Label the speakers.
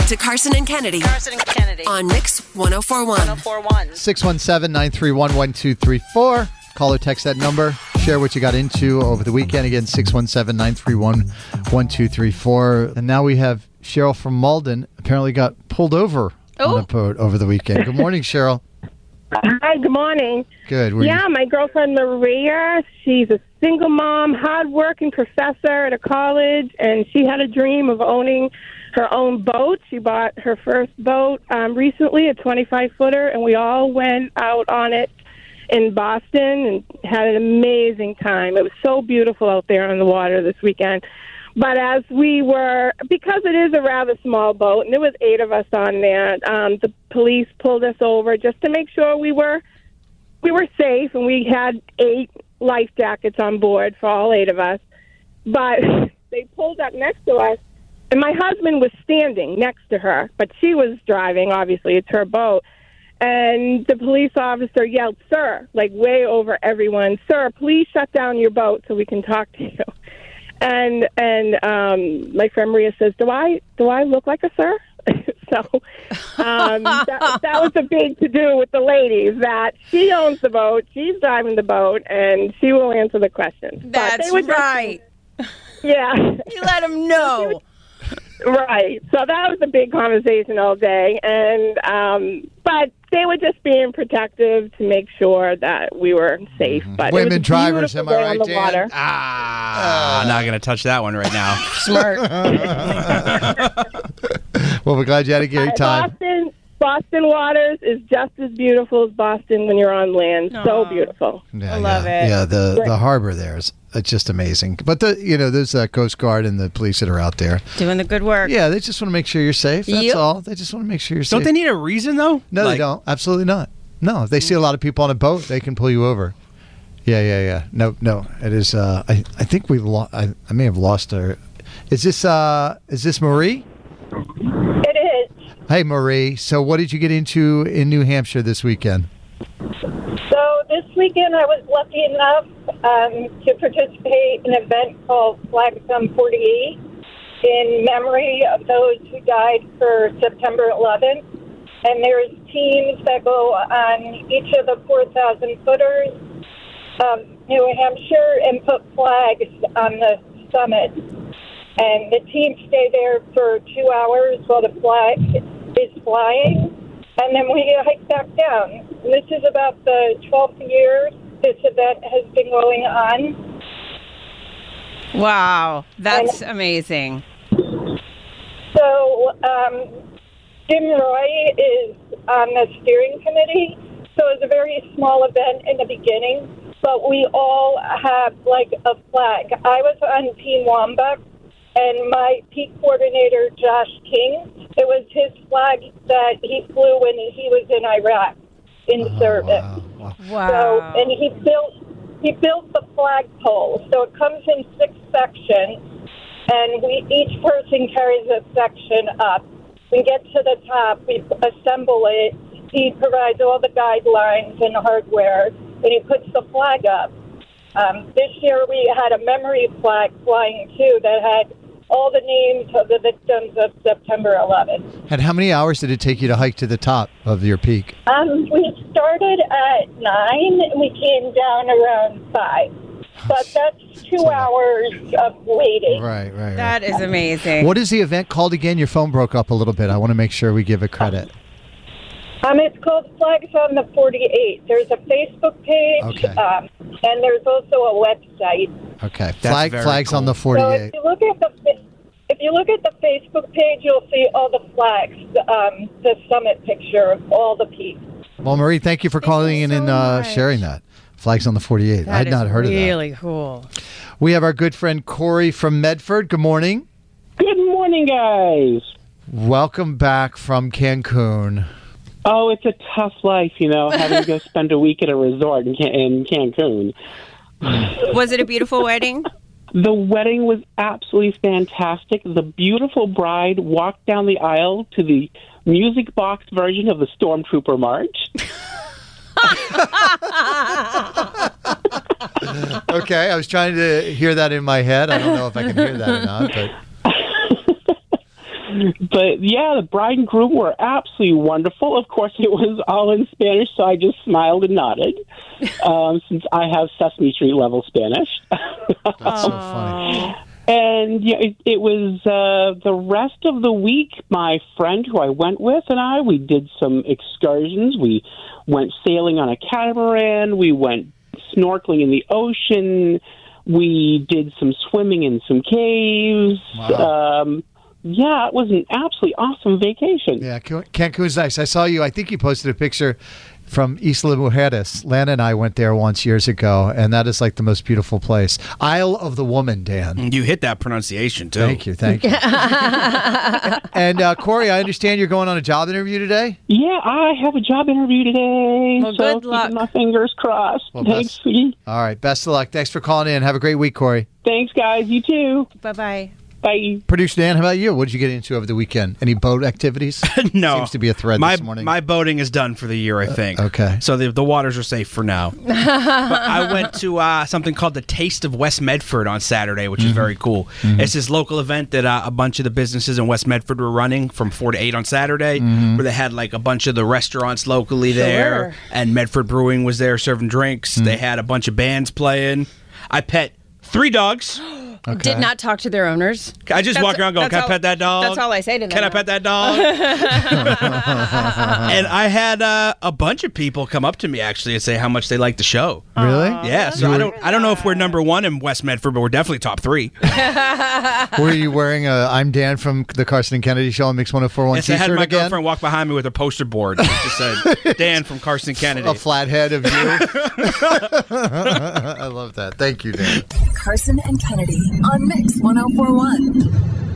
Speaker 1: to Carson and Kennedy on Mix 1041.
Speaker 2: 617-931-1234. Call or text that number. Share what you got into over the weekend. Again, 617-931-1234. And now we have Cheryl from Malden. Apparently got pulled over on a boat over the weekend. Good morning, Cheryl.
Speaker 3: Hi, good morning.
Speaker 2: Good.
Speaker 3: My girlfriend Maria, she's a single mom, hardworking professor at a college, and she had a dream of owning her own boat. She bought her first boat recently, a 25-footer, and we all went out on it in Boston and had an amazing time. It was so beautiful out there on the water this weekend. But as we were, because it is a rather small boat, and there was 8 of us on there, the police pulled us over just to make sure we were safe, and we had 8 life jackets on board for all 8 of us. But they pulled up next to us, and my husband was standing next to her, but she was driving, obviously, it's her boat. And the police officer yelled, "Sir," like way over everyone, "Sir, please shut down your boat so we can talk to you." And my friend Maria says, "Do I look like a sir?" So that was a big to do with the ladies, that she owns the boat, she's driving the boat, and she will answer the questions.
Speaker 4: That's right.
Speaker 3: Yeah.
Speaker 4: You let them know.
Speaker 3: Right. So that was a big conversation all day, and but they were just being protective to make sure that we were safe. But
Speaker 2: women drivers, am I right, Dan?
Speaker 3: Water.
Speaker 5: Not going to touch that one right now.
Speaker 4: Smart.
Speaker 2: Well, we're glad you had a great time.
Speaker 3: Boston waters is just as beautiful as Boston when you're on land.
Speaker 4: Aww.
Speaker 3: So beautiful.
Speaker 2: Yeah,
Speaker 4: I love it.
Speaker 2: Yeah, the harbor there is just amazing. But there's that Coast Guard and the police that are out there
Speaker 4: Doing the good work.
Speaker 2: Yeah, they just want to make sure you're safe. That's all. They just want to make sure you're safe.
Speaker 5: Don't they need a reason though?
Speaker 2: No, they don't. Absolutely not. No, if they see a lot of people on a boat, they can pull you over. Yeah. No. It is. I think we've lost. I may have lost her. Is this Marie?
Speaker 3: It is.
Speaker 2: Hey, Marie. So, what did you get into in New Hampshire this weekend?
Speaker 6: So this weekend I was lucky enough to participate in an event called Flags on 48 in memory of those who died for September 11th. And there's teams that go on each of the 4,000 footers of New Hampshire and put flags on the summit. And the teams stay there for 2 hours while the flag is flying. And then we hike back down. And this is about the 12th year this event has been going on.
Speaker 4: Wow, that's amazing.
Speaker 6: So Jim Roy is on the steering committee. So it's a very small event in the beginning, but we all have like a flag. I was on Team Wambach, and my peak coordinator, Josh King, it was his flag that he flew when he was in Iraq in service.
Speaker 4: Wow.
Speaker 6: So, and he built the flagpole. So it comes in 6 sections, and each person carries a section up. We get to the top, we assemble it. He provides all the guidelines and hardware, and he puts the flag up. This year we had a memory flag flying too that had all the names of the victims of September 11th.
Speaker 2: And how many hours did it take you to hike to the top of your peak?
Speaker 6: We started at 9 and we came down around 5. But that's 2 hours of waiting.
Speaker 2: Right.
Speaker 4: That is amazing.
Speaker 2: What is the event called again? Your phone broke up a little bit. I want to make sure we give it credit.
Speaker 6: It's called Flags on the 48. There's a Facebook page,
Speaker 2: Okay.
Speaker 6: and there's also a website.
Speaker 2: Okay.
Speaker 5: That's very
Speaker 2: Flags
Speaker 5: cool.
Speaker 2: on the
Speaker 6: So
Speaker 2: 48.
Speaker 6: if you look at the Facebook page, you'll see all the flags, the summit picture of all the peaks.
Speaker 2: Well, Marie, thank you for calling in and sharing that. Flags on the 48. I had not heard of that.
Speaker 4: Really cool.
Speaker 2: We have our good friend Corey from Medford. Good morning.
Speaker 7: Good morning, guys.
Speaker 2: Welcome back from Cancun.
Speaker 7: Oh, it's a tough life, having to go spend a week at a resort in Cancun.
Speaker 4: Was it a beautiful wedding?
Speaker 7: The wedding was absolutely fantastic. The beautiful bride walked down the aisle to the music box version of the Stormtrooper March.
Speaker 2: Okay, I was trying to hear that in my head. I don't know if I can hear that or not, but
Speaker 7: But yeah, the bride and groom were absolutely wonderful. Of course, it was all in Spanish, so I just smiled and nodded, since I have Sesame Street level Spanish.
Speaker 2: That's so funny.
Speaker 7: And yeah, it was the rest of the week. My friend who I went with and we did some excursions. We went sailing on a catamaran. We went snorkeling in the ocean. We did some swimming in some caves.
Speaker 2: Wow.
Speaker 7: Yeah, it was an absolutely awesome vacation.
Speaker 2: Yeah, Cancun's nice. I saw you. I think you posted a picture from Isla Mujeres. Lana and I went there once years ago, and that is like the most beautiful place. Isle of the Woman, Dan.
Speaker 5: You hit that pronunciation, too.
Speaker 2: Thank you. And Corey, I understand you're going on a job interview today?
Speaker 7: Yeah, I have a job interview today.
Speaker 4: Well,
Speaker 7: so
Speaker 4: good luck.
Speaker 7: keeping my fingers crossed.
Speaker 2: Well,
Speaker 7: Thanks, sweetie.
Speaker 2: All right, best of luck. Thanks for calling in. Have a great week, Corey.
Speaker 7: Thanks, guys. You too.
Speaker 4: Bye-bye.
Speaker 7: Bye.
Speaker 2: Producer Dan, how about you? What did you get into over the weekend? Any boat activities?
Speaker 5: No.
Speaker 2: Seems to be a thread this morning.
Speaker 5: My boating is done for the year, I think.
Speaker 2: Okay.
Speaker 5: So the waters are safe for now. But I went to something called the Taste of West Medford on Saturday, which is very cool. It's this local event that a bunch of the businesses in West Medford were running from 4 to 8 on Saturday, where they had like a bunch of the restaurants locally there, and Medford Brewing was there serving drinks. They had a bunch of bands playing. I pet 3 dogs.
Speaker 2: Okay.
Speaker 4: Did not talk to their owners.
Speaker 5: I just walk around going, can I pet that dog?
Speaker 4: That's all I say to them.
Speaker 5: Can I pet that dog? And I had a bunch of people come up to me actually and say how much they like the show.
Speaker 2: Really?
Speaker 5: Yeah, so I don't know if we're number 1 in West Medford, but we're definitely top 3.
Speaker 2: Were you wearing a I'm Dan from the Carson and Kennedy Show on Mix 104.1
Speaker 5: Yes, I
Speaker 2: t-shirt
Speaker 5: had my
Speaker 2: again?
Speaker 5: girlfriend walk behind me with a poster board that just said Dan from Carson and Kennedy.
Speaker 2: A flat head of you. I love that. Thank you, Dan.
Speaker 1: Carson and Kennedy on Mix 104.1.